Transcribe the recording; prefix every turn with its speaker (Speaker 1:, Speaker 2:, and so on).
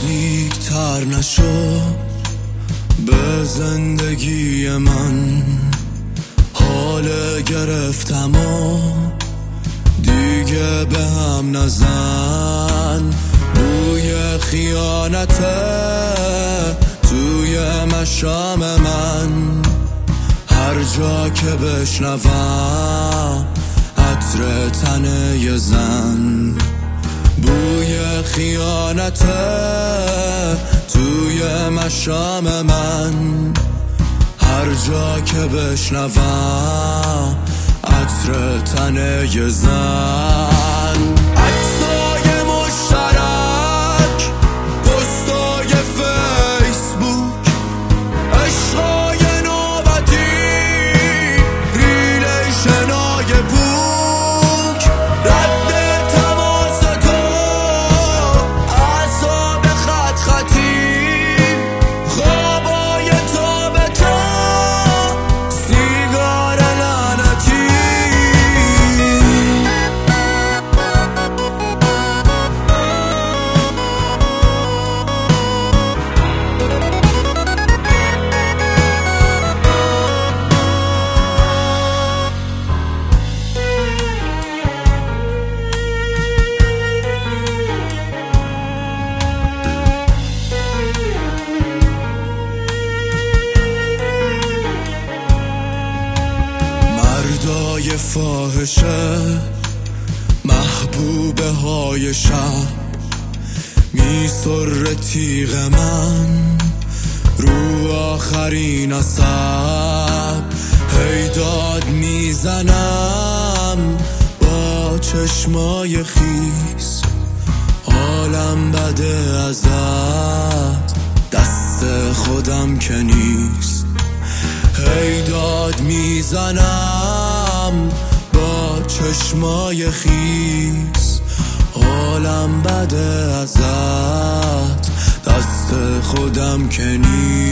Speaker 1: نزدیکتر نشو به زندگی من، حال گرفتم و دیگه به هم نزن. بوی خیانته توی مشام من، هر جا که بشنوم عطر تن یه زن. بوی خیانته توی مشام من، هر جا که بشنوم عطر تن یه زن. عکسای مشترک، پستای فیسبوک، عشقای نوبتی، ریلیشنای پوک، رد تماس تو، اعصاب خط خطی، خوابای تو به تو، سیگار لعنتی. مردای فاحشه، محبوبه های شب، میسر تیغ من رو آخرین عصب. هی داد میزنم با چشمای خیس، حالم بده ازت، دست خودم که نیست. هی داد میزنم با چشمای خیس، حالم بده ازت، دست خودم که نیست.